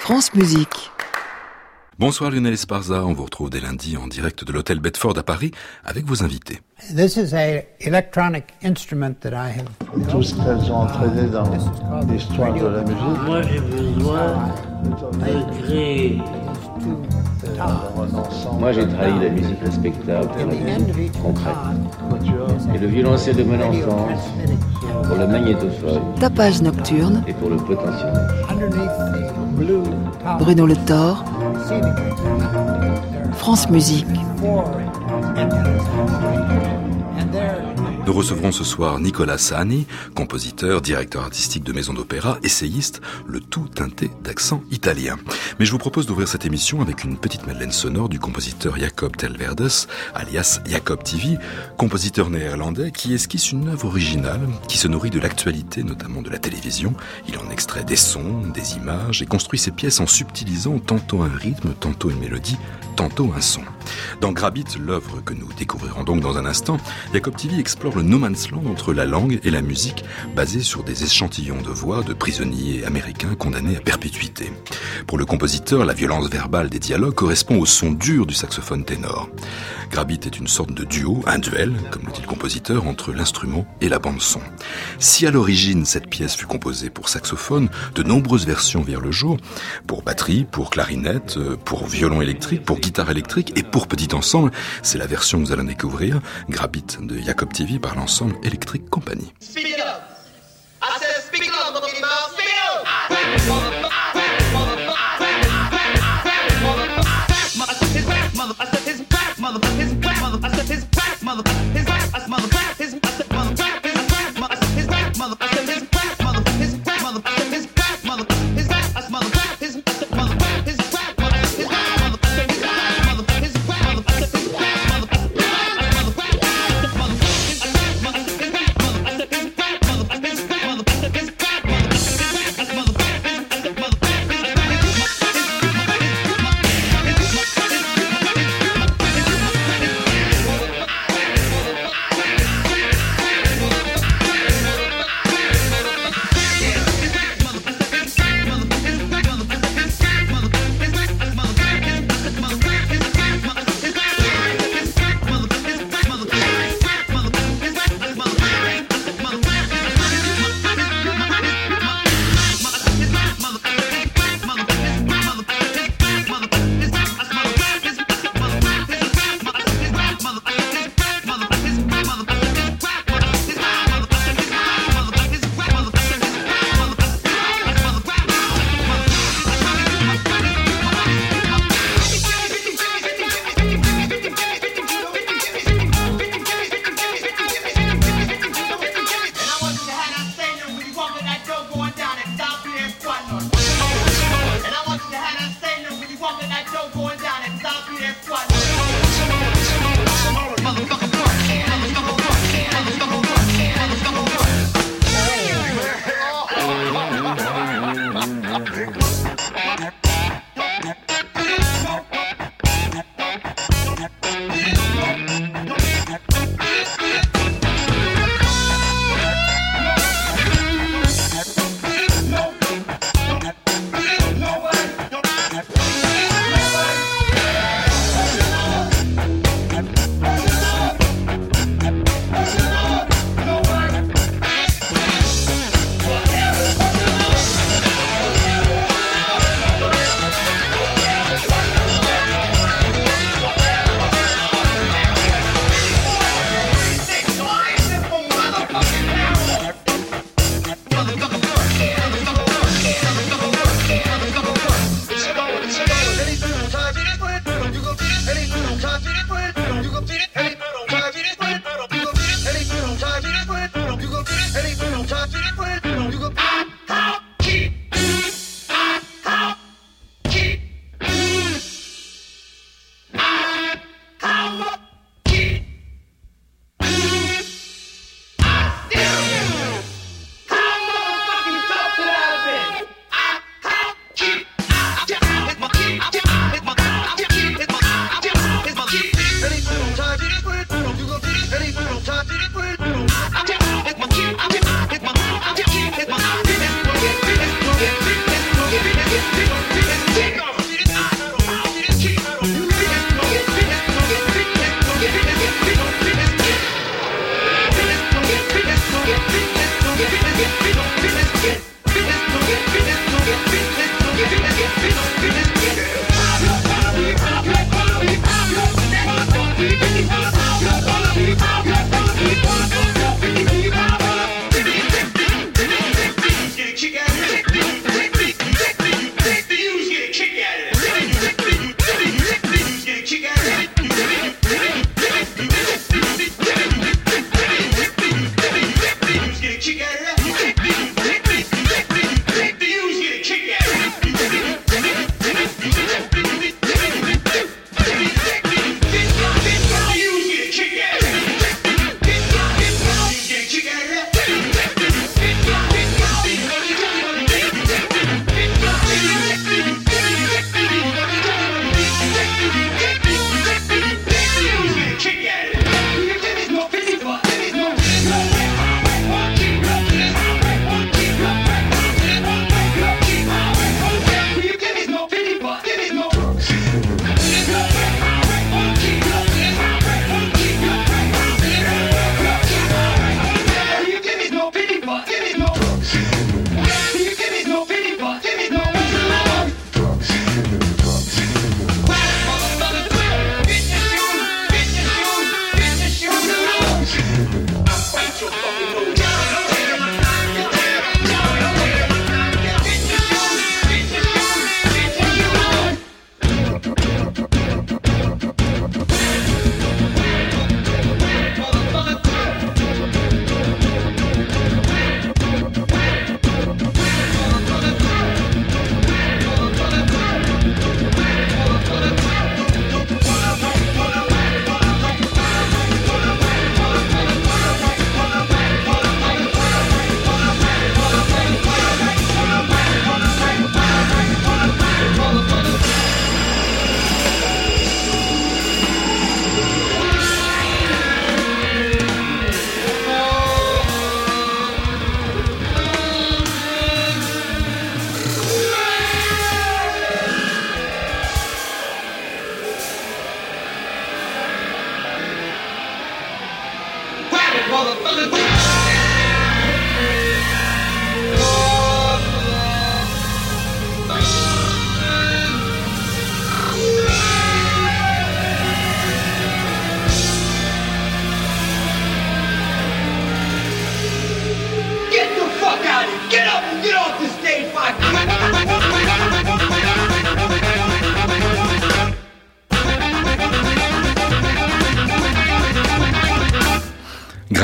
France Musique. Bonsoir Lionel Esparza, on vous retrouve dès lundi en direct de l'hôtel Bedford à Paris avec vos invités. This is an electronic instrument that I have. Tout ce qu'elles ont entraîné dans l'histoire de la musique. Moi j'ai besoin de créer. Moi j'ai trahi la musique respectable pour la musique concrète. Et le violoncelle de mon enfance pour le magnétophone. Tapage nocturne. Et pour le potentiomètre. Bruno Le Thor. France Musique. Nous recevrons ce soir Nicolas Sani, compositeur, directeur artistique de maison d'opéra, essayiste, le tout teinté d'accent italien. Mais je vous propose d'ouvrir cette émission avec une petite madeleine sonore du compositeur Jacob Telverdes, alias Jacob TV, compositeur néerlandais qui esquisse une œuvre originale qui se nourrit de l'actualité, notamment de la télévision. Il en extrait des sons, des images et construit ses pièces en subtilisant tantôt un rythme, tantôt une mélodie, tantôt un son. Dans Grabit, l'œuvre que nous découvrirons donc dans un instant, Jacob TV explore le no man's land entre la langue et la musique, basé sur des échantillons de voix de prisonniers américains condamnés à perpétuité. Pour le compositeur, la violence verbale des dialogues correspond au son dur du saxophone ténor. Grabit est une sorte de duo, un duel, comme le dit le compositeur, entre l'instrument et la bande-son. Si à l'origine cette pièce fut composée pour saxophone, de nombreuses versions virent le jour, pour batterie, pour clarinette, pour violon électrique, pour guitare électrique et pour petit ensemble, c'est la version que nous allons découvrir, Grabit de Jacob TV par l'ensemble Electric Company. Speak up. I said speak up, Boogie Mouse. Speak up.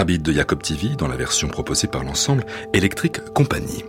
Heartbeat de Jacob TV dans la version proposée par l'ensemble Electric Company.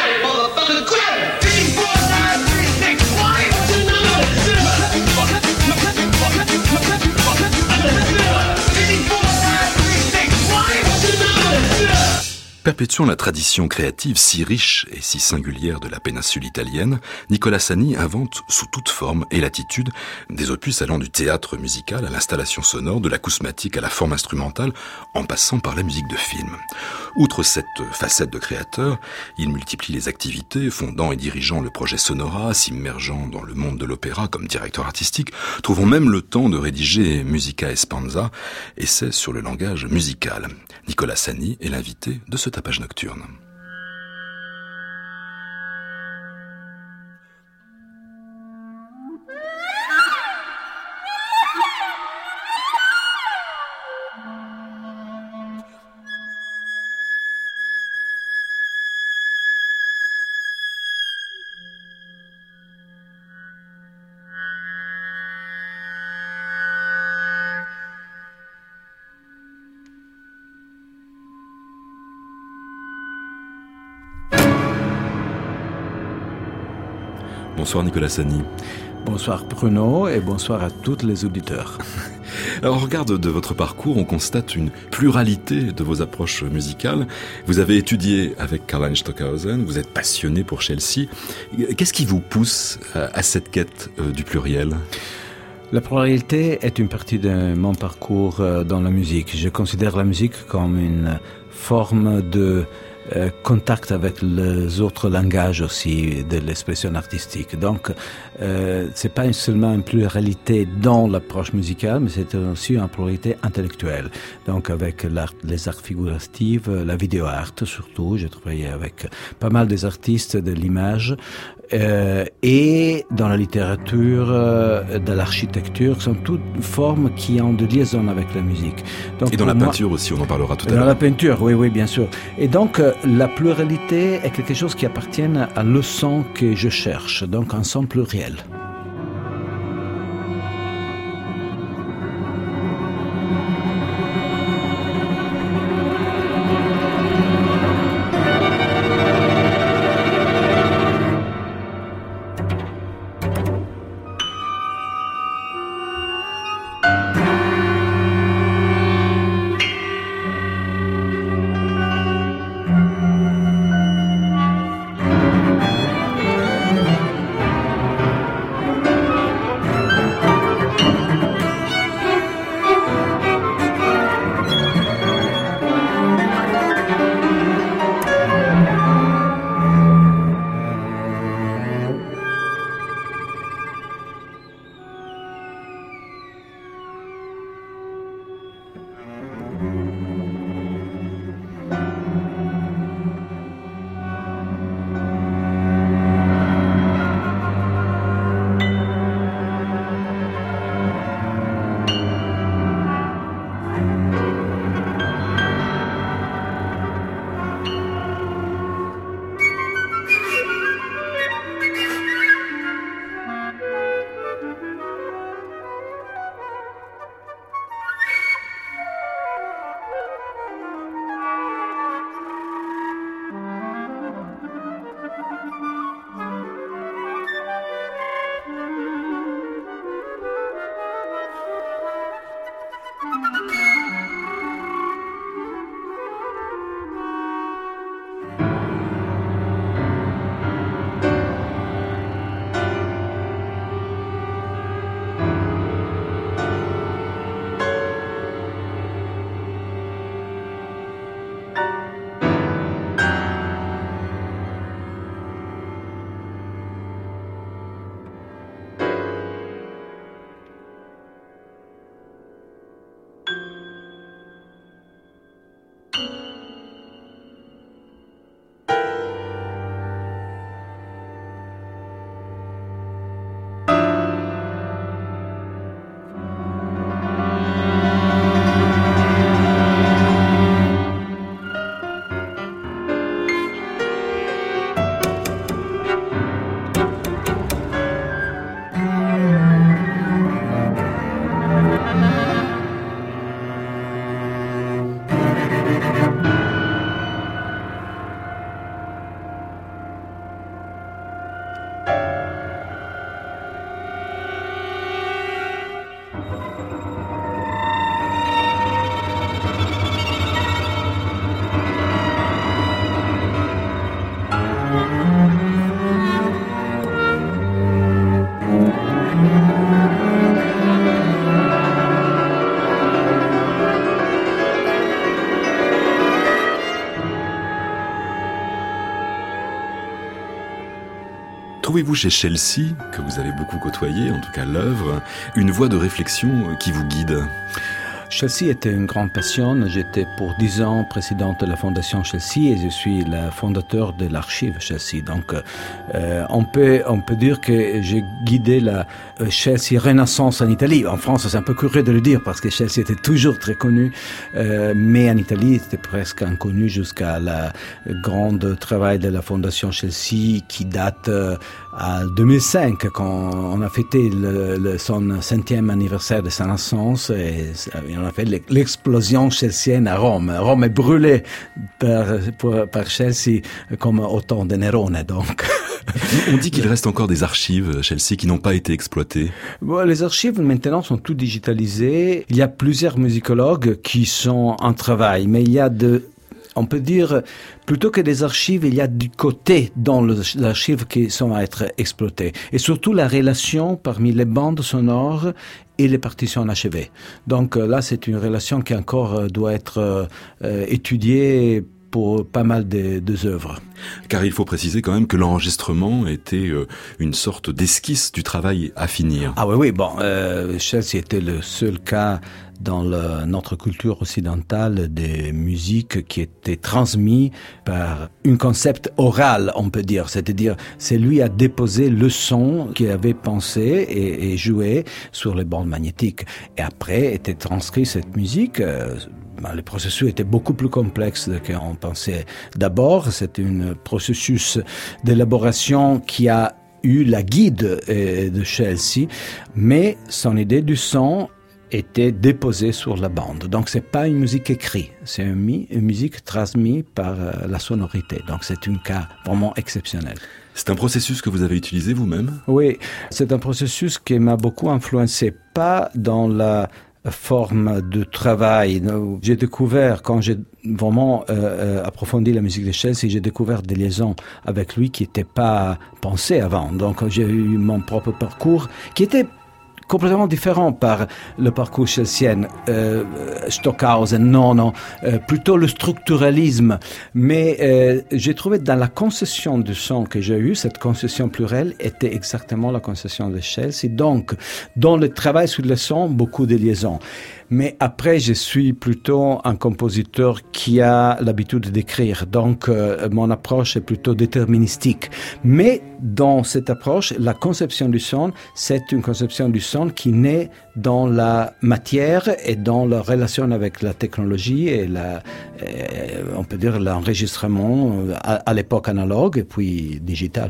Perpétuant la tradition créative si riche et si singulière de la péninsule italienne, Nicola Sani invente sous toute forme et latitude des opus allant du théâtre musical à l'installation sonore, de l'acousmatique à la forme instrumentale, en passant par la musique de film. Outre cette facette de créateur, il multiplie les activités, fondant et dirigeant le projet Sonora, s'immergeant dans le monde de l'opéra comme directeur artistique, trouvant même le temps de rédiger Musica Espanza, essai sur le langage musical. Nicola Sani est l'invité de ce tapage nocturne. Bonsoir Nicola Sani. Bonsoir Bruno et bonsoir à tous les auditeurs. Alors, au regard de votre parcours, on constate une pluralité de vos approches musicales. Vous avez étudié avec Karlheinz Stockhausen, vous êtes passionné pour Chelsea. Qu'est-ce qui vous pousse à cette quête du pluriel ? La pluralité est une partie de mon parcours dans la musique. Je considère la musique comme une forme de contact avec les autres langages aussi de l'expression artistique. Donc, c'est pas seulement une pluralité dans l'approche musicale, mais c'est aussi une pluralité intellectuelle. Donc, avec les arts figuratifs, la vidéo art surtout, j'ai travaillé avec pas mal des artistes de l'image, et dans la littérature, de l'architecture, sont toutes formes qui ont de liaison avec la musique. Donc, et dans la peinture aussi, on en parlera tout à l'heure. Dans la peinture, oui, bien sûr. Et donc, la pluralité est quelque chose qui appartient à le son que je cherche, donc un son pluriel. Trouvez-vous chez Chelsea, que vous avez beaucoup côtoyé, en tout cas l'œuvre, une voie de réflexion qui vous guide ? Chelsea était une grande passion. J'étais pour 10 ans président de la fondation Chelsea et je suis le fondateur de l'archive Chelsea. Donc, on peut dire que j'ai guidé la Chelsea Renaissance en Italie. En France, c'est un peu curieux de le dire parce que Chelsea était toujours très connu, mais en Italie, c'était presque inconnu jusqu'à la grande travail de la fondation Chelsea qui date à 2005 quand on a fêté son 5e anniversaire de sa naissance et on a fait l'explosion chelsienne à Rome. Rome est brûlée par Chelsea comme au temps de Nerone, donc. On dit qu'il reste encore des archives Chelsea qui n'ont pas été exploitées. Bon, les archives maintenant sont toutes digitalisées. Il y a plusieurs musicologues qui sont en travail, mais il y a on peut dire, plutôt que des archives, il y a du côté dans l'archive qui sont à être exploitées. Et surtout la relation parmi les bandes sonores et les partitions achevées. Donc là, c'est une relation qui encore doit être étudiée pour pas mal des œuvres. Car il faut préciser quand même que l'enregistrement était une sorte d'esquisse du travail à finir. Ah oui, bon, Chelsea était le seul cas dans notre culture occidentale des musiques qui était transmis par un concept oral, on peut dire. C'est-à-dire, c'est lui a déposé le son qu'il avait pensé et joué sur les bandes magnétiques. Et après, était transcrit cette musique. Le processus était beaucoup plus complexe qu'on pensait. D'abord, c'est un processus d'élaboration qui a eu la guide de Chelsea, mais son idée du son était déposée sur la bande. Donc, c'est pas une musique écrite, c'est une musique transmise par la sonorité. Donc, c'est un cas vraiment exceptionnel. C'est un processus que vous avez utilisé vous-même ? Oui, c'est un processus qui m'a beaucoup influencé, pas dans la forme de travail. J'ai découvert, quand j'ai vraiment approfondi la musique de Chelsea, j'ai découvert des liaisons avec lui qui n'étaient pas pensées avant. Donc, j'ai eu mon propre parcours qui était complètement différent par le parcours chelsienne, Stockhausen, non, plutôt le structuralisme. Mais j'ai trouvé dans la concession du son que j'ai eu, cette concession plurielle était exactement la concession de Chelsea. Donc, dans le travail sur le son, beaucoup de liaisons. Mais après, je suis plutôt un compositeur qui a l'habitude d'écrire. Donc, mon approche est plutôt déterministique. Mais dans cette approche, la conception du son, c'est une conception du son qui naît dans la matière et dans la relation avec la technologie et on peut dire l'enregistrement à l'époque analogue et puis digital.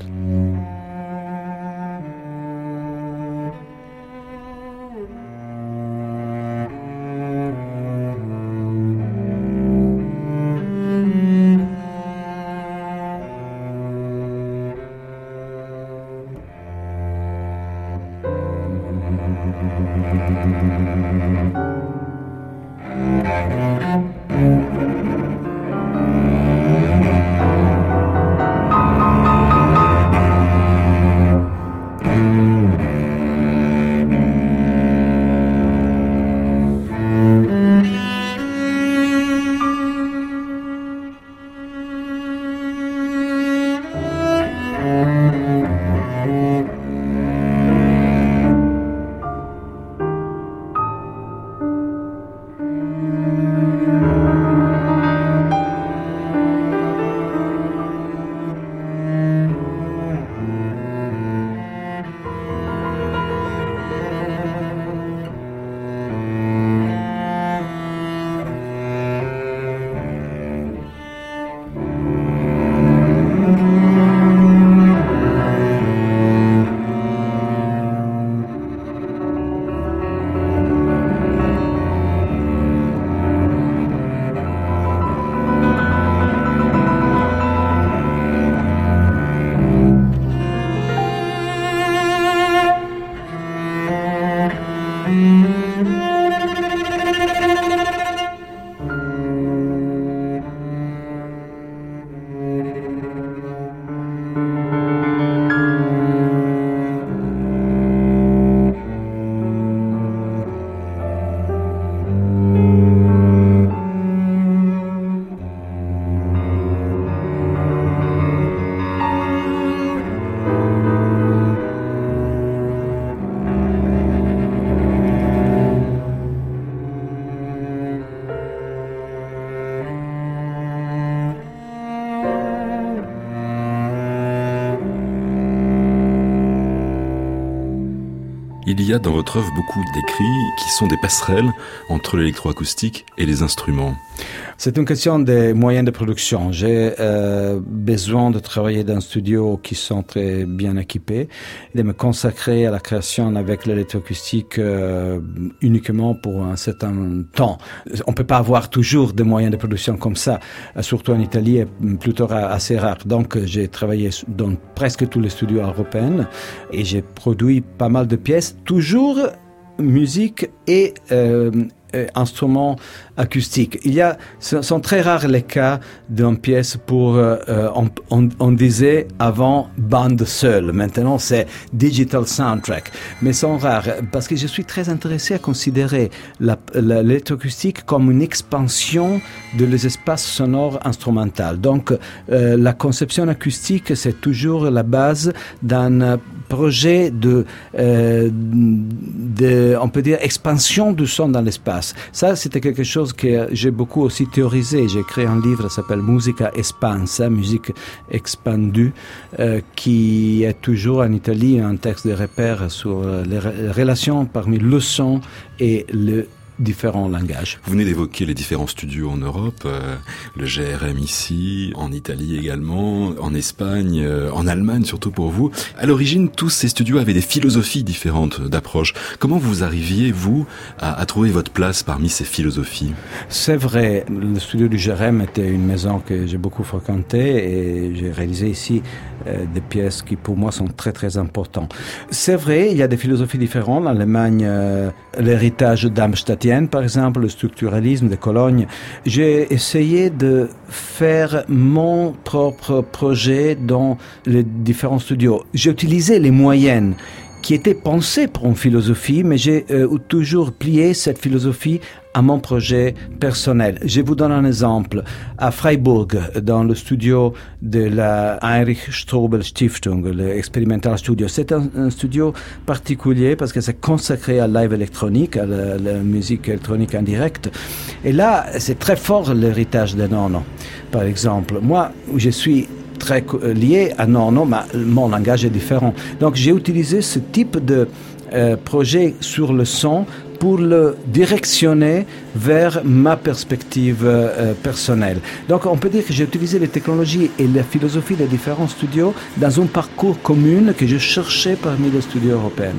Il y a dans votre œuvre beaucoup d'écrits qui sont des passerelles entre l'électroacoustique et les instruments. C'est une question des moyens de production. J'ai besoin de travailler dans un studio qui sont très bien équipés, de me consacrer à la création avec l'électroacoustique uniquement pour un certain temps. On peut pas avoir toujours des moyens de production comme ça, surtout en Italie, est plutôt assez rare. Donc j'ai travaillé dans presque tous les studios européens et j'ai produit pas mal de pièces, toujours musique et instruments acoustiques. Ce sont très rares les cas d'une pièce pour, on disait avant bande seule. Maintenant c'est digital soundtrack. Mais sont rares parce que je suis très intéressé à considérer l'électroacoustique comme une expansion de les espaces sonores instrumentaux. Donc la conception acoustique c'est toujours la base d'un projet on peut dire expansion du son dans l'espace. Ça, c'était quelque chose que j'ai beaucoup aussi théorisé. J'ai créé un livre qui s'appelle Musica Espansa, musique expandue, qui est toujours en Italie un texte de repère sur les relations parmi le son et le différents langages. Vous venez d'évoquer les différents studios en Europe, le GRM ici, en Italie également, en Espagne, en Allemagne surtout pour vous. À l'origine, tous ces studios avaient des philosophies différentes d'approche. Comment vous arriviez, vous, à trouver votre place parmi ces philosophies? C'est vrai, le studio du GRM était une maison que j'ai beaucoup fréquentée et j'ai réalisé ici des pièces qui pour moi sont très très importantes. C'est vrai, il y a des philosophies différentes. En Allemagne, l'héritage d'Amstattien, par exemple, le structuralisme de Cologne. J'ai essayé de faire mon propre projet dans les différents studios. J'ai utilisé les moyens qui étaient pensés pour une philosophie, mais j'ai toujours plié cette philosophie à mon projet personnel. Je vous donne un exemple. À Freiburg, dans le studio de la Heinrich Strobel Stiftung, l'Experimental Studio, c'est un studio particulier parce que c'est consacré à live électronique, à la musique électronique en direct. Et là, c'est très fort l'héritage de Nono. Par exemple, moi, je suis très lié à Nono, mais mon langage est différent. Donc, j'ai utilisé ce type de projet sur le son pour le directionner vers ma perspective personnelle. Donc on peut dire que j'ai utilisé les technologies et la philosophie des différents studios dans un parcours commun que je cherchais parmi les studios européens.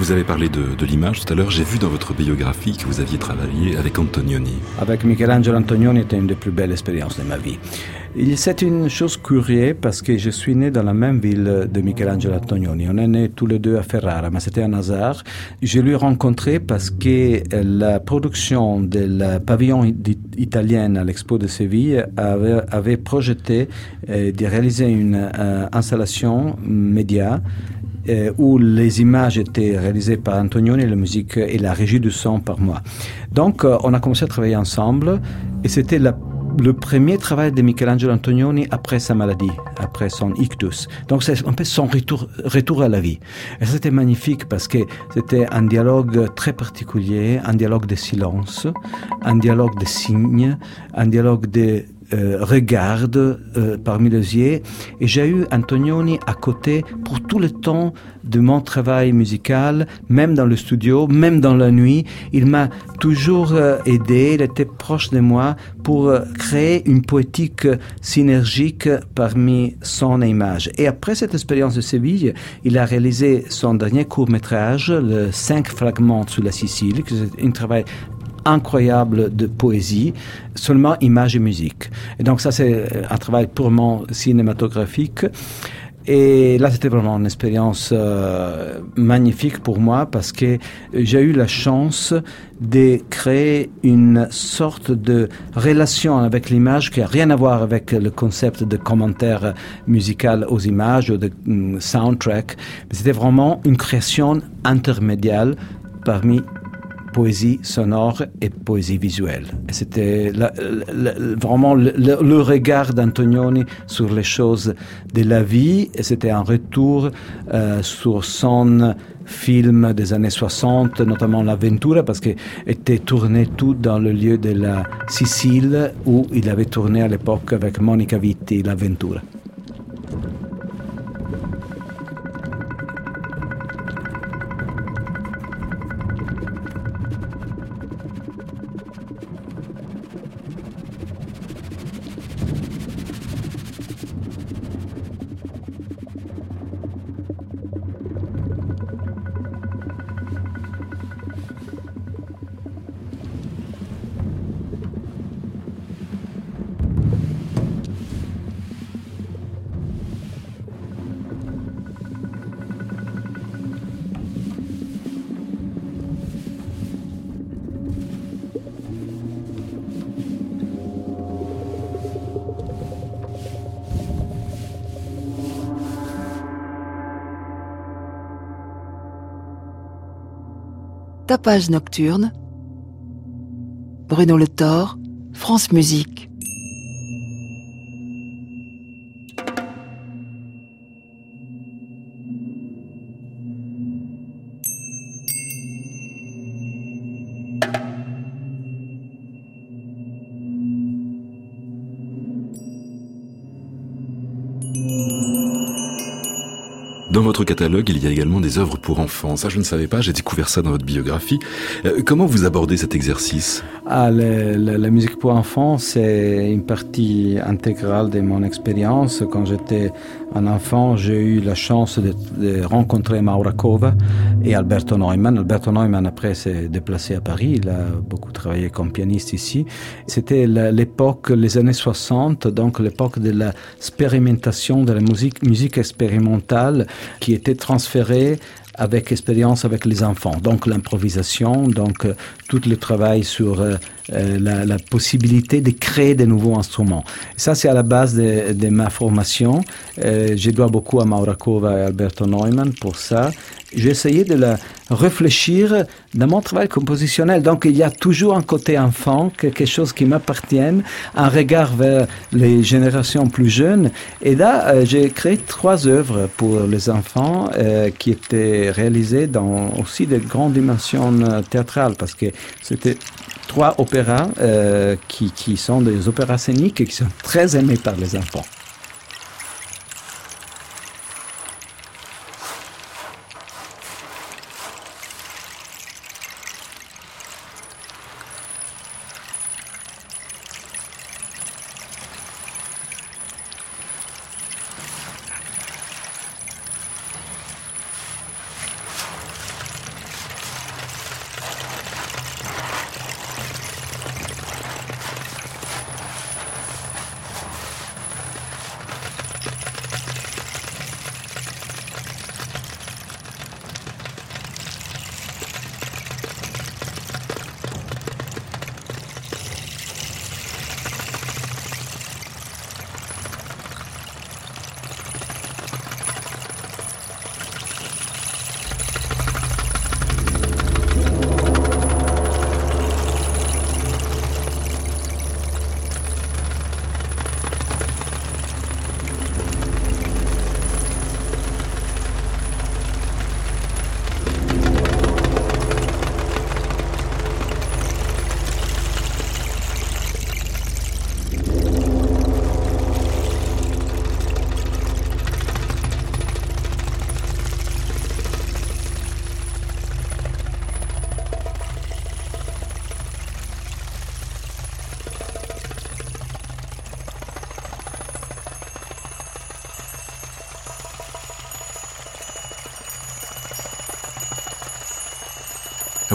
Vous avez parlé de l'image tout à l'heure. J'ai vu dans votre biographie que vous aviez travaillé avec Antonioni. Avec Michelangelo Antonioni, c'était une des plus belles expériences de ma vie. C'est une chose curieuse parce que je suis né dans la même ville de Michelangelo Antonioni. On est nés tous les deux à Ferrara, mais c'était un hasard. Je l'ai rencontré parce que la production de pavillon italien à l'Expo de Séville avait projeté de réaliser une installation média où les images étaient réalisées par Antonioni, la musique et la régie du son par moi. Donc, on a commencé à travailler ensemble et c'était le premier travail de Michelangelo Antonioni après sa maladie, après son ictus. Donc c'est un peu son retour à la vie. Et c'était magnifique parce que c'était un dialogue très particulier, un dialogue de silence, un dialogue de signes, un dialogue de regarde parmi les yeux. Et j'ai eu Antonioni à côté pour tout le temps de mon travail musical, même dans le studio, même dans la nuit. Il m'a toujours aidé, il était proche de moi pour créer une poétique synergique parmi son image. Et après cette expérience de Séville, il a réalisé son dernier court-métrage, le 5 fragments sur la Sicile, qui est un travail incroyable de poésie, seulement images et musique. Et donc ça, c'est un travail purement cinématographique. Et là, c'était vraiment une expérience magnifique pour moi parce que j'ai eu la chance de créer une sorte de relation avec l'image qui n'a rien à voir avec le concept de commentaire musical aux images ou de soundtrack. Mais c'était vraiment une création intermédiaire parmi poésie sonore et poésie visuelle. Et c'était vraiment le regard d'Antonioni sur les choses de la vie, et c'était un retour sur son film des années 60, notamment l'Avventura, parce qu'il était tourné tout dans le lieu de la Sicile où il avait tourné à l'époque avec Monica Vitti, l'Avventura. Tapage nocturne, Bruno Le Thor, France Musique. Dans votre catalogue, il y a également des œuvres pour enfants. Ça, je ne savais pas, j'ai découvert ça dans votre biographie. Comment vous abordez cet exercice ? La musique pour enfants, c'est une partie intégrale de mon expérience. Quand j'étais un enfant, j'ai eu la chance de rencontrer Maura Cova et Alberto Neumann. Alberto Neumann, après, s'est déplacé à Paris. Il a beaucoup travaillé comme pianiste ici. C'était l'époque, les années 60, donc l'époque de l'expérimentation de la musique expérimentale qui était transférée avec expérience avec les enfants. Donc l'improvisation, donc tout le travail sur la possibilité de créer de nouveaux instruments. Et ça, c'est à la base de ma formation. Je dois beaucoup à Maura Cova et Alberto Neumann pour ça. J'ai essayé de la réfléchir dans mon travail compositionnel. Donc, il y a toujours un côté enfant, quelque chose qui m'appartient, un regard vers les générations plus jeunes. Et là, j'ai créé 3 œuvres pour les enfants qui étaient réalisées dans aussi de grandes dimensions théâtrales, parce que c'était 3 opéras qui sont des opéras scéniques et qui sont très aimés par les enfants.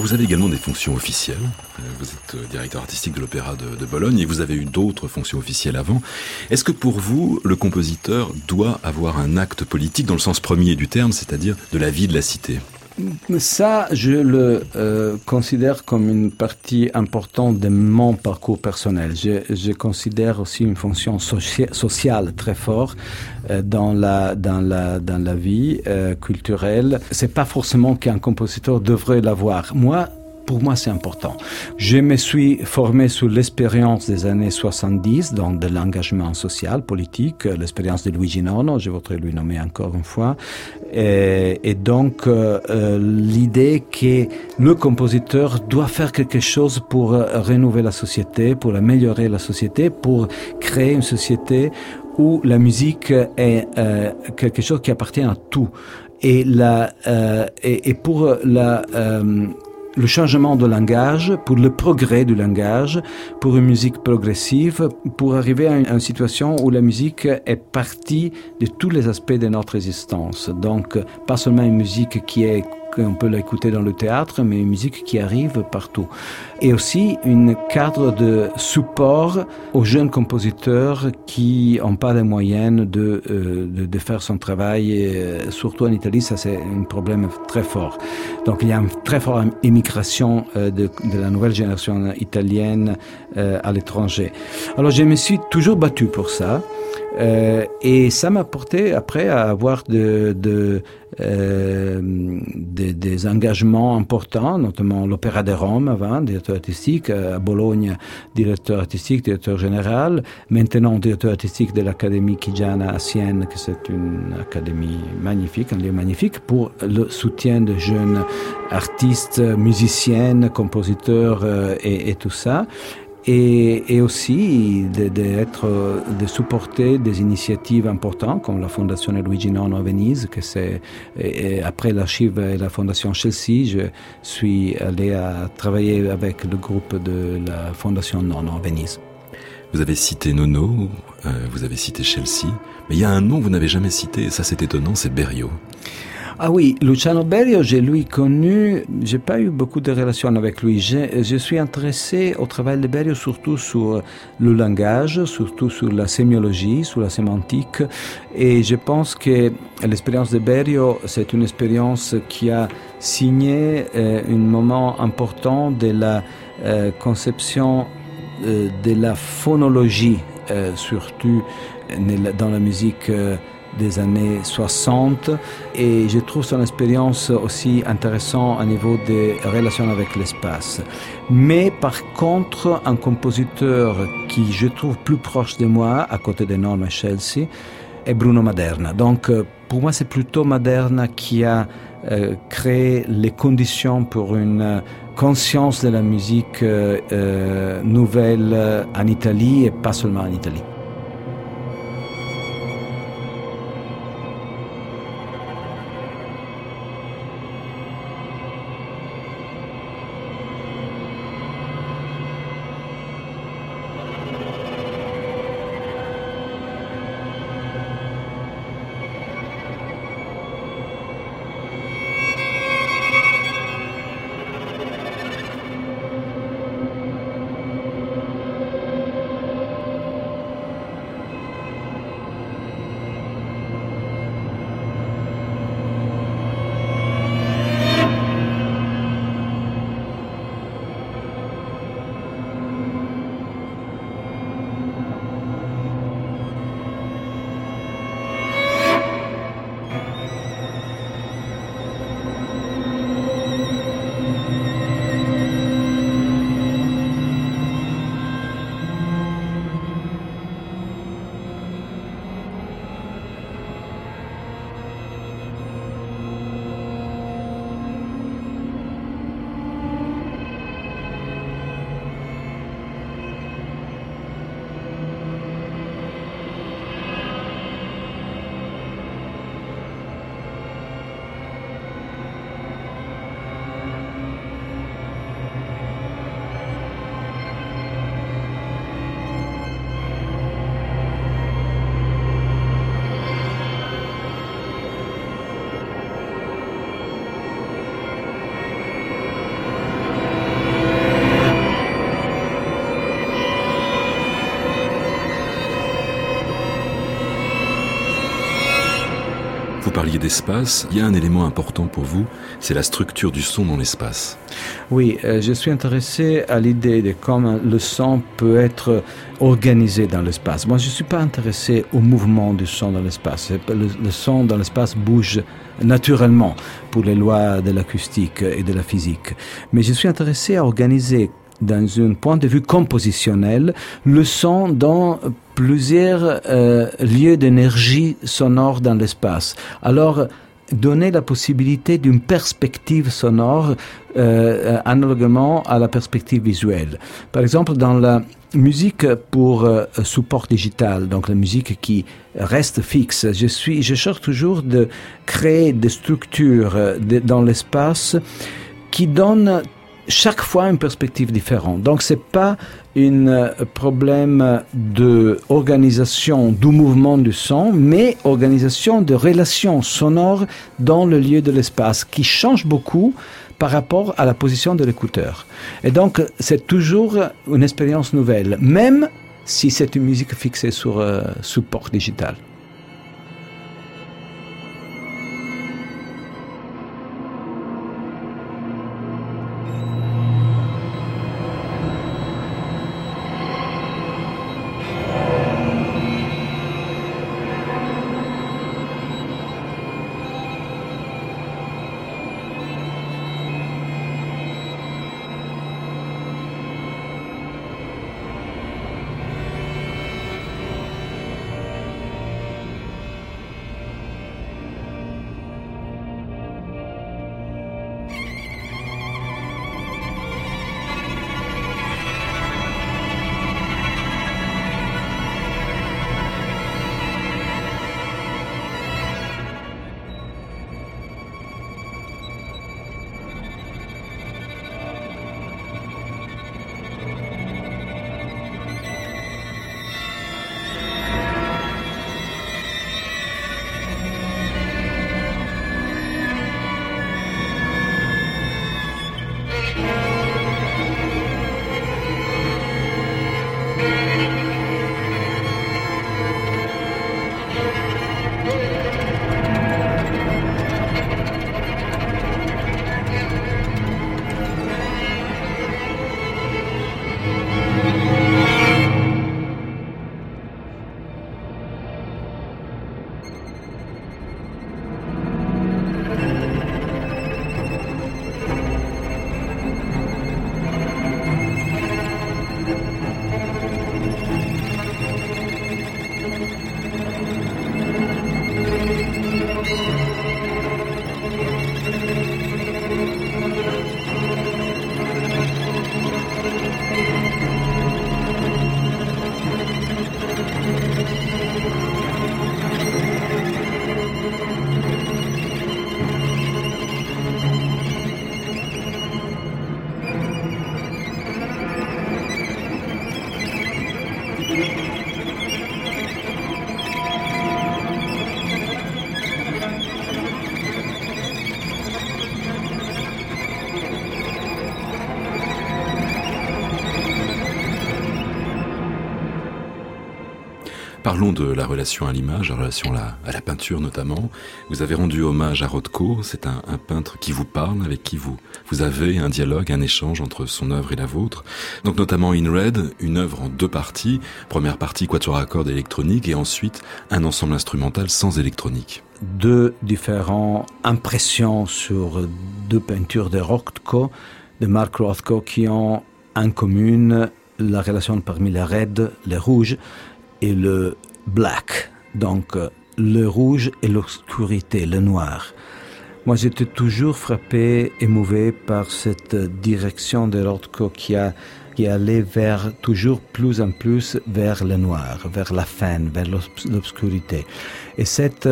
vous avez également des fonctions officielles. Vous êtes directeur artistique de l'Opéra de Bologne et vous avez eu d'autres fonctions officielles avant. Est-ce que pour vous, le compositeur doit avoir un acte politique dans le sens premier du terme, c'est-à-dire de la vie de la cité ? Ça, je le considère comme une partie importante de mon parcours personnel. Je considère aussi une fonction sociale très forte dans la vie culturelle. C'est pas forcément qu'un compositeur devrait l'avoir. Pour moi, c'est important. Je me suis formé sous l'expérience des années 70, donc de l'engagement social, politique, l'expérience de Luigi Nono, je voudrais lui nommer encore une fois. Et donc, l'idée que le compositeur doit faire quelque chose pour renouveler la société, pour améliorer la société, pour créer une société où la musique est quelque chose qui appartient à tout. Et pour le changement de langage, pour le progrès du langage, pour une musique progressive, pour arriver à une situation où la musique est partie de tous les aspects de notre existence. Donc, pas seulement une musique qu'on peut l'écouter dans le théâtre, mais une musique qui arrive partout. Et aussi un cadre de support aux jeunes compositeurs qui n'ont pas les moyens de faire son travail. Et surtout en Italie, ça c'est un problème très fort. Donc il y a une très forte immigration de la nouvelle génération italienne à l'étranger. Alors je me suis toujours battu pour ça. Et ça m'a porté après à avoir des engagements importants, notamment l'Opéra de Rome avant, directeur artistique, à Bologne, directeur artistique, directeur général, maintenant directeur artistique de l'Académie Chigiana à Sienne, que c'est une académie magnifique, un lieu magnifique pour le soutien de jeunes artistes, musiciennes, compositeurs et tout ça. Et aussi de supporter des initiatives importantes comme la Fondation Luigi Nono à Venise, que c'est après l'archive et la Fondation Chelsea, je suis allé à travailler avec le groupe de la Fondation Nono à Venise. Vous avez cité Nono, vous avez cité Chelsea, mais il y a un nom que vous n'avez jamais cité, et ça c'est étonnant, c'est Berio. Ah oui, Luciano Berio, je l'ai connu, j'ai pas eu beaucoup de relations avec lui. Je suis intéressé au travail de Berio surtout sur le langage, surtout sur la sémiologie, sur la sémantique. Et je pense que l'expérience de Berio, c'est une expérience qui a signé un moment important de la conception de la phonologie, surtout dans la musique des années 60, et je trouve son expérience aussi intéressante au niveau des relations avec l'espace. Mais par contre, un compositeur qui je trouve plus proche de moi, à côté de Nono et Chelsea, est Bruno Maderna. Donc pour moi, c'est plutôt Maderna qui a créé les conditions pour une conscience de la musique nouvelle en Italie, et pas seulement en Italie. Vous parliez d'espace, il y a un élément important pour vous, c'est la structure du son dans l'espace. Oui, je suis intéressé à l'idée de comment le son peut être organisé dans l'espace. Moi, je ne suis pas intéressé au mouvement du son dans l'espace. Le son dans l'espace bouge naturellement pour les lois de l'acoustique et de la physique. Mais je suis intéressé à organiser dans un point de vue compositionnel, le son dans plusieurs lieux d'énergie sonore dans l'espace. Alors, donner la possibilité d'une perspective sonore analoguement à la perspective visuelle. Par exemple, dans la musique pour support digital, donc la musique qui reste fixe, je cherche toujours de créer des structures dans l'espace qui donnent chaque fois une perspective différente. Donc c'est pas un problème de organisation du mouvement du son, mais organisation de relations sonores dans le lieu de l'espace qui change beaucoup par rapport à la position de l'écouteur. Et donc c'est toujours une expérience nouvelle, même si c'est une musique fixée sur support digital. Parlons de la relation à l'image, la relation à la peinture notamment. Vous avez rendu hommage à Rothko, c'est un peintre qui vous parle, avec qui vous avez un dialogue, un échange entre son œuvre et la vôtre. Donc notamment In Red, une œuvre en 2 parties. Première partie, quatuor à cordes électronique, et ensuite un ensemble instrumental sans électronique. 2 différentes impressions sur 2 peintures de Rothko, de Mark Rothko, qui ont en commun la relation parmi les raids, les rouges, et le black, donc le rouge et l'obscurité, le noir. Moi, j'étais toujours frappé, émouvé par cette direction de Rothko qui allait vers toujours plus en plus vers le noir, vers la fin, vers l'obscurité. Et cette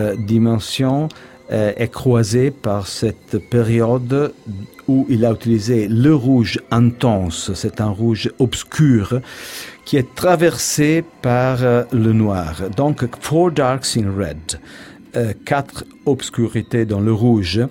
dimension est croisée par cette période où il a utilisé le rouge intense, c'est un rouge obscur, qui est traversé par le noir. Donc, 4 darks in red, 4 obscurités dans le rouge,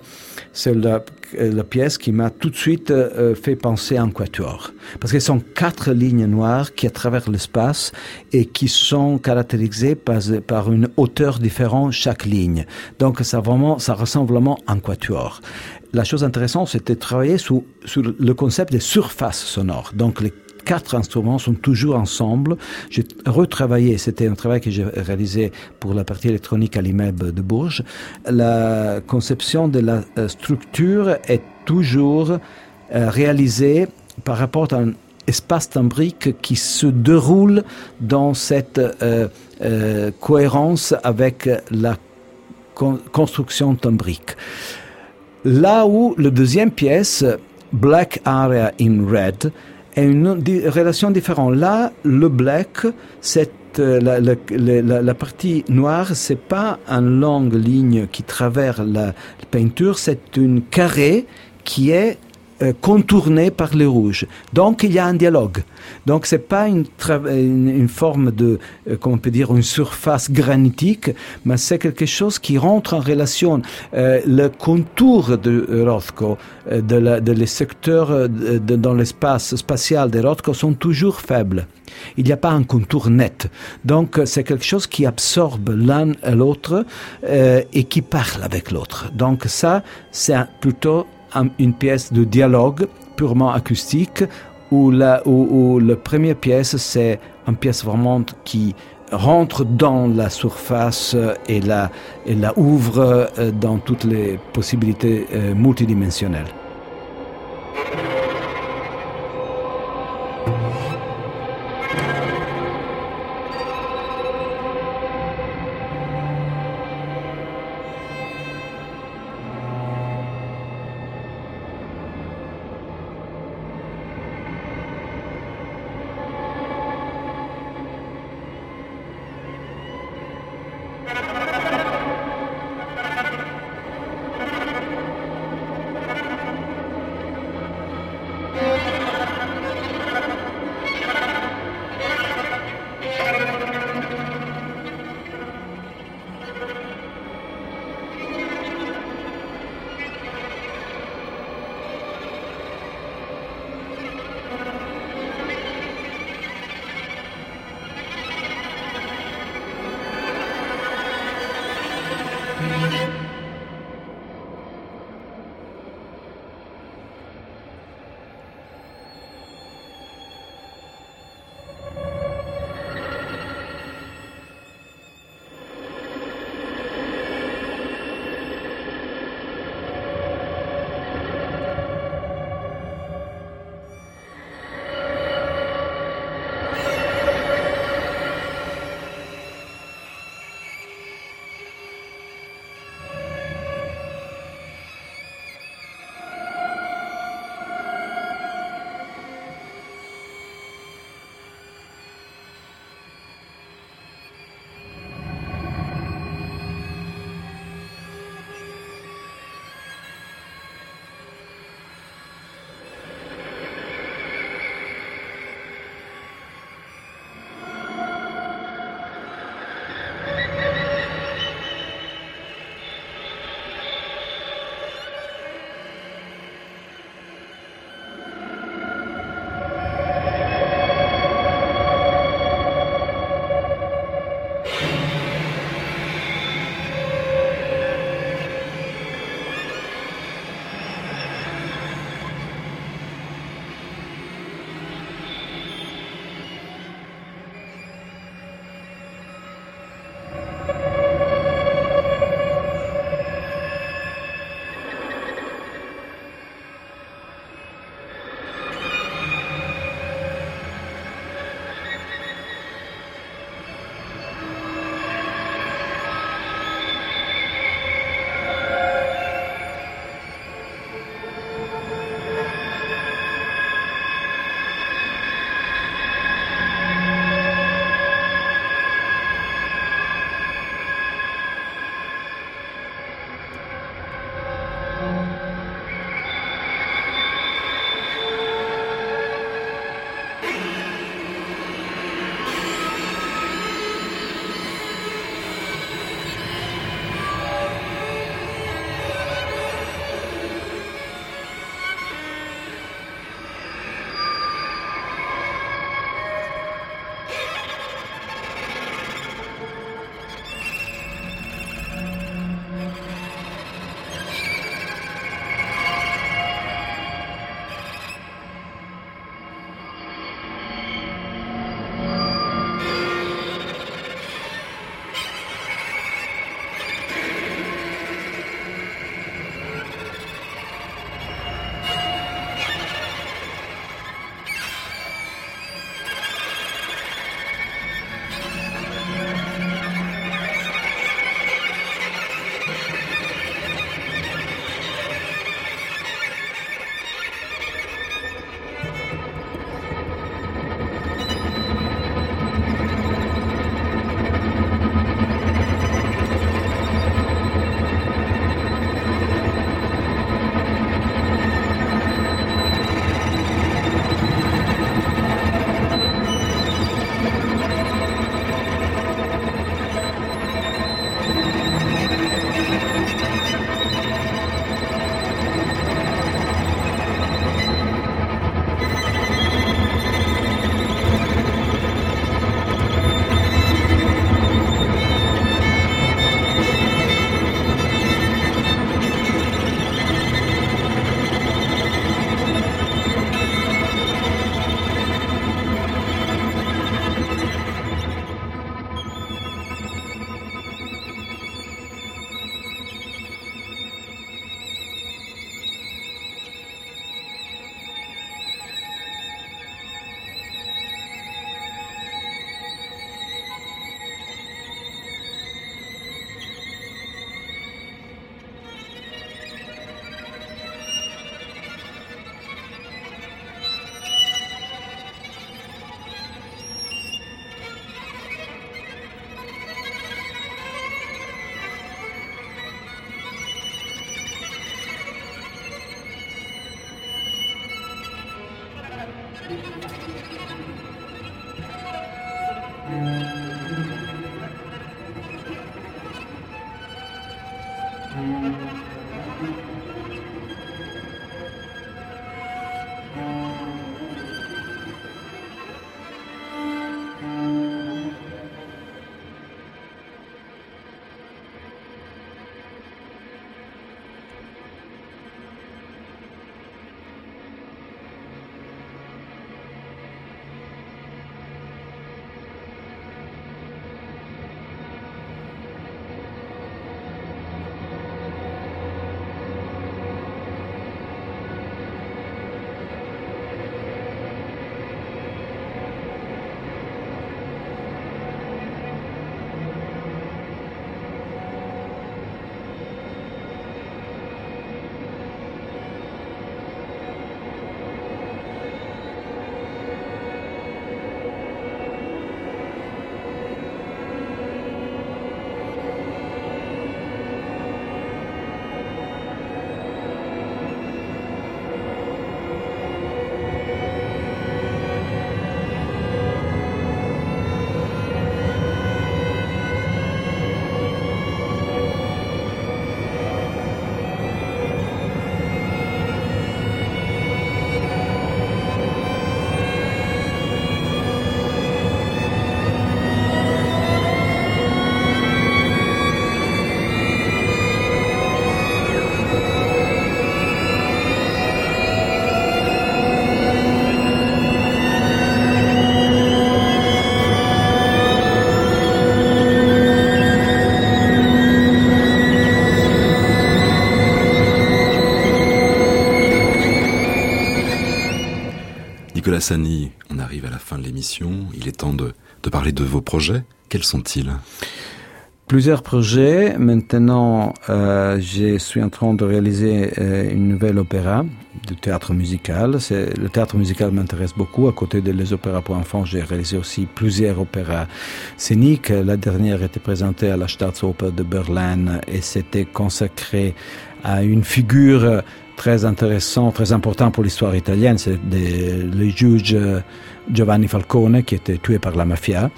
c'est la pièce qui m'a tout de suite fait penser à un quatuor. Parce que ce sont 4 lignes noires qui traversent l'espace et qui sont caractérisées par une hauteur différente chaque ligne. Donc ça ressemble vraiment à un quatuor. La chose intéressante, c'était de travailler sur le concept des surfaces sonores. Donc les 4 instruments sont toujours ensemble. J'ai retravaillé, c'était un travail que j'ai réalisé pour la partie électronique à l'immeuble de Bourges. La conception de la structure est toujours réalisée par rapport à un espace timbrique qui se déroule dans cette cohérence avec la construction timbrique. Là où la deuxième pièce, Black Area in Red, est une relation différente. Là, le black, c'est la partie noire, c'est pas une longue ligne qui traverse la peinture, c'est une carré qui est contourné par le rouge. Donc, il y a un dialogue. Donc, c'est pas une forme de, comment on peut dire, une surface granitique, mais c'est quelque chose qui rentre en relation. Le contour de Rothko, les secteurs dans l'espace spatial de Rothko sont toujours faibles. Il n'y a pas un contour net. Donc, c'est quelque chose qui absorbe l'un et l'autre et qui parle avec l'autre. Donc, ça, c'est plutôt une pièce de dialogue purement acoustique où la première pièce, c'est une pièce vraiment qui rentre dans la surface et la ouvre dans toutes les possibilités multidimensionnelles. Nicolas Sani, on arrive à la fin de l'émission. Il est temps de parler de vos projets. Quels sont-ils ? Plusieurs projets. Maintenant, je suis en train de réaliser une nouvelle opéra de théâtre musical. Le théâtre musical m'intéresse beaucoup. À côté des opéras pour enfants, j'ai réalisé aussi plusieurs opéras scéniques. La dernière était présentée à la Staatsoper de Berlin et c'était consacré à une figure très intéressante, très importante pour l'histoire italienne. C'est le juge Giovanni Falcone qui était tué par la mafia.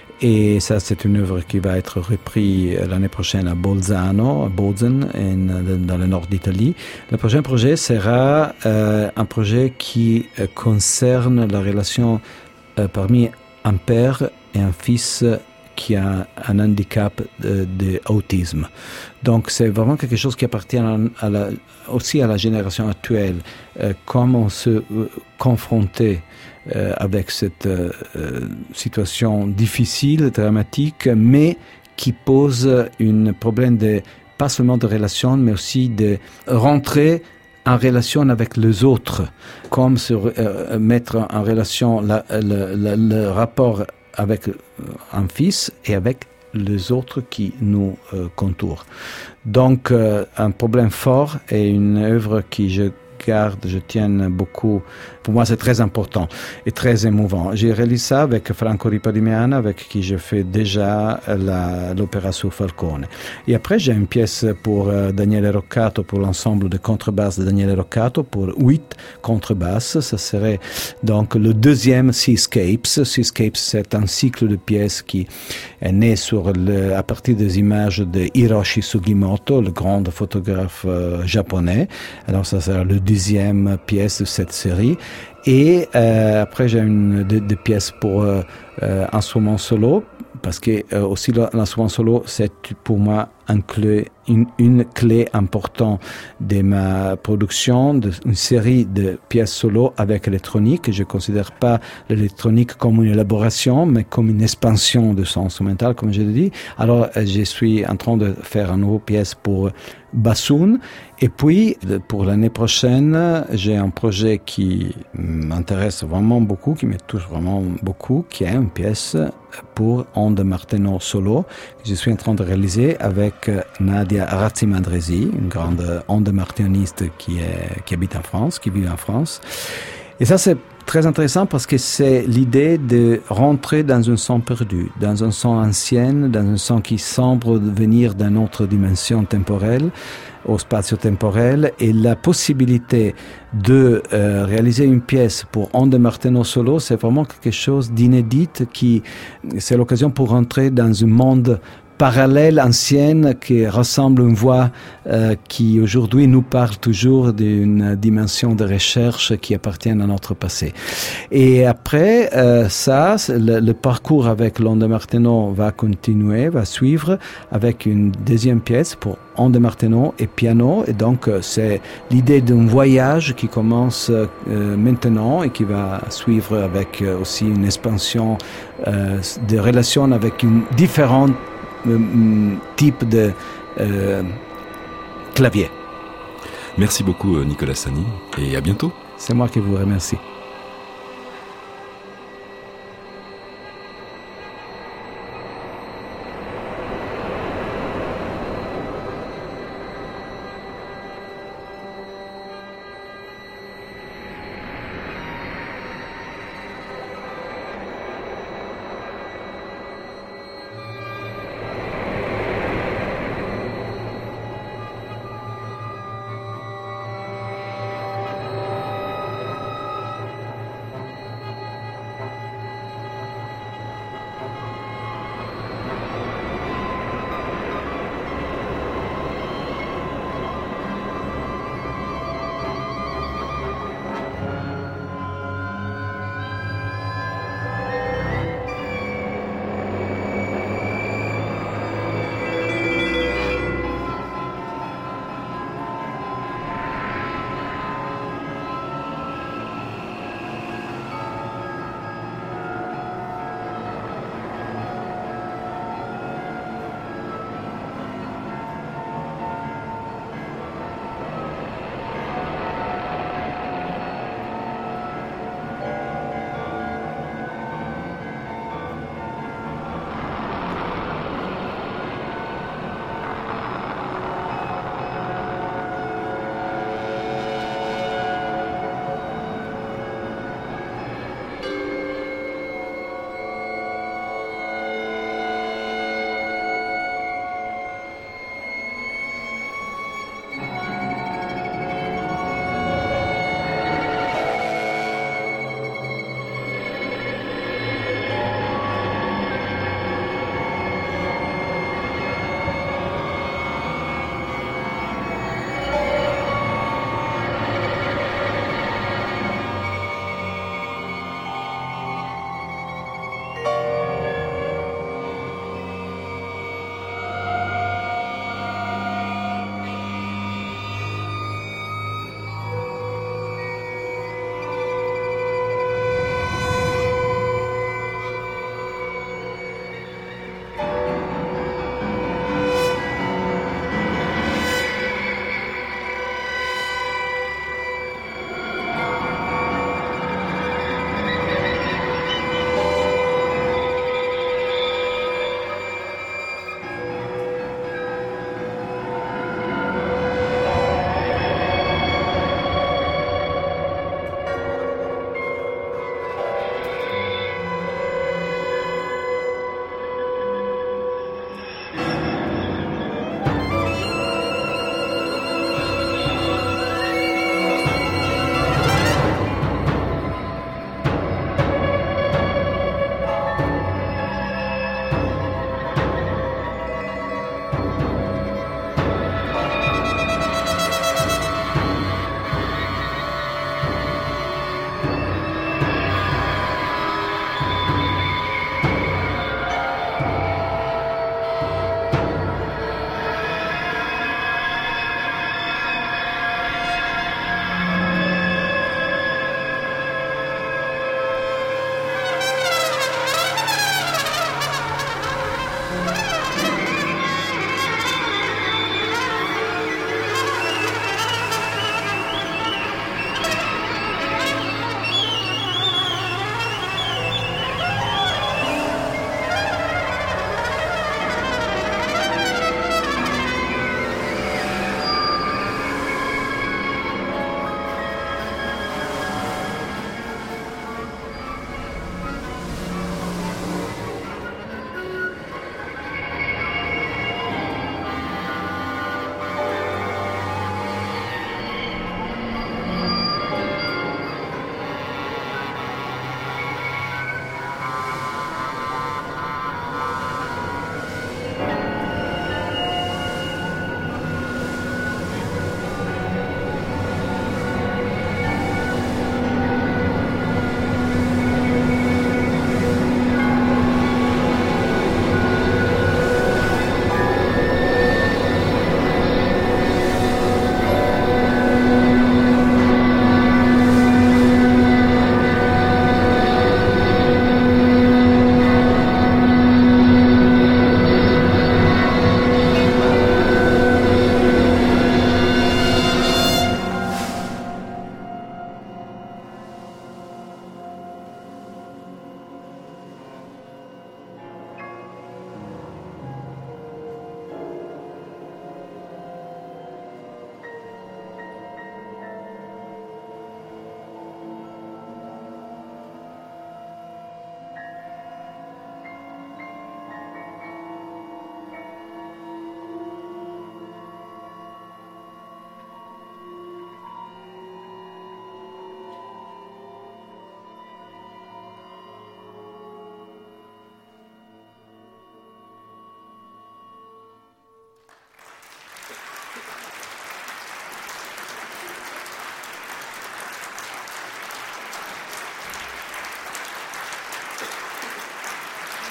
Et ça, c'est une œuvre qui va être reprise l'année prochaine à Bolzano, à Bozen, dans le nord d'Italie. Le prochain projet sera un projet qui concerne la relation parmi un père et un fils qui a un handicap d'autisme. Donc c'est vraiment quelque chose qui appartient aussi à la génération actuelle. Comment se confronter avec cette situation difficile, dramatique, mais qui pose un problème pas seulement de relation, mais aussi de rentrer en relation avec les autres, comme se mettre en relation le rapport avec un fils et avec les autres qui nous contournent. Donc, un problème fort et une œuvre qui je tiens beaucoup. Pour moi, c'est très important et très émouvant. J'ai réalisé ça avec Franco Ripadimiana, avec qui je fais déjà l'opéra sur Falcone. Et après, j'ai une pièce pour Daniele Roccato, pour l'ensemble de contrebasse de Daniele Roccato, pour 8 contrebasses. Ça serait donc le deuxième Seascapes. Seascapes, c'est un cycle de pièces qui est né à partir des images de Hiroshi Sugimoto, le grand photographe japonais. Alors, ça sera le 10e pièce de cette série. Et après, j'ai des pièces pour instruments solo, parce que aussi l'instrument solo, c'est pour moi une clé importante de ma production, une série de pièces solo avec électronique. Je ne considère pas l'électronique comme une élaboration, mais comme une expansion de son instrumental, comme je l'ai dit. Alors, je suis en train de faire une nouvelle pièce pour bassoon. Et puis, pour l'année prochaine, j'ai un projet qui m'intéresse vraiment beaucoup, qui me touche vraiment beaucoup, qui est une pièce pour Onde Martenot solo, que je suis en train de réaliser avec Nadia Razzi-Mandresi, une grande onde martiniste qui habite en France, qui vit en France. Et ça, c'est très intéressant parce que c'est l'idée de rentrer dans un son perdu, dans un son ancien, dans un son qui semble venir d'une autre dimension temporelle, au spatio-temporel, et la possibilité de réaliser une pièce pour Onde Martenot solo, c'est vraiment quelque chose d'inédit c'est l'occasion pour rentrer dans un monde parallèle, ancienne, qui ressemble à une voix qui aujourd'hui nous parle toujours d'une dimension de recherche qui appartient à notre passé. Et après le parcours avec l'Onde Martenot va continuer, va suivre avec une deuxième pièce pour Onde Martenot et piano. Et donc c'est l'idée d'un voyage qui commence maintenant et qui va suivre avec aussi une expansion de relations avec une différente type de clavier. Merci beaucoup Nicolas Sani et à bientôt. C'est moi qui vous remercie.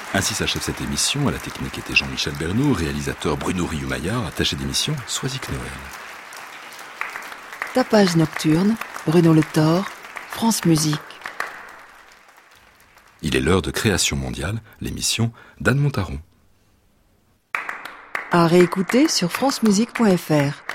Ainsi s'achève cette émission. À la technique était Jean-Michel Bernot, réalisateur Bruno Riou-Maillard, attaché d'émission Soisic Noël. Tapage nocturne, Bruno Le Thor, France Musique. Il est l'heure de Création mondiale, l'émission d'Anne Montaron. À réécouter sur francemusique.fr.